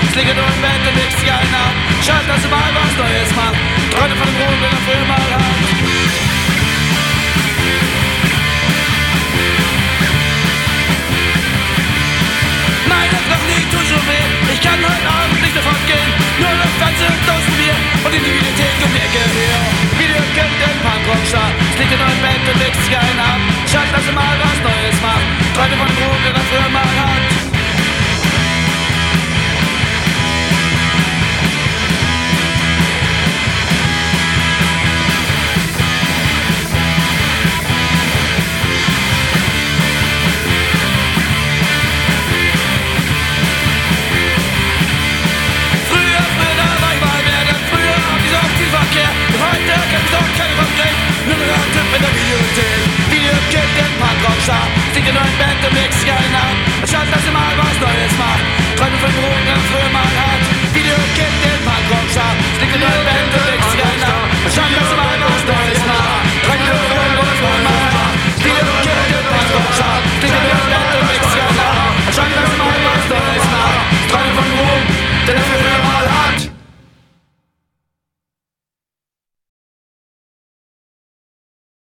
Ich liege nur im Bett und leg sich einen ab. Schade, dass du mal was Neues macht. Träume von dem Ruhm, den er früher mal hat. Meine Knochen, die tun schon weh. Ich kann heute Abend nicht davon gehen. Nur noch Fernsehen und Dosen Bier und in die Videothek um die Ecke her. Video kennt den Punkrockstar. Ich liege nur im Bett und leg sich einen ab. Schade, dass du mal was Neues macht. Träume von dem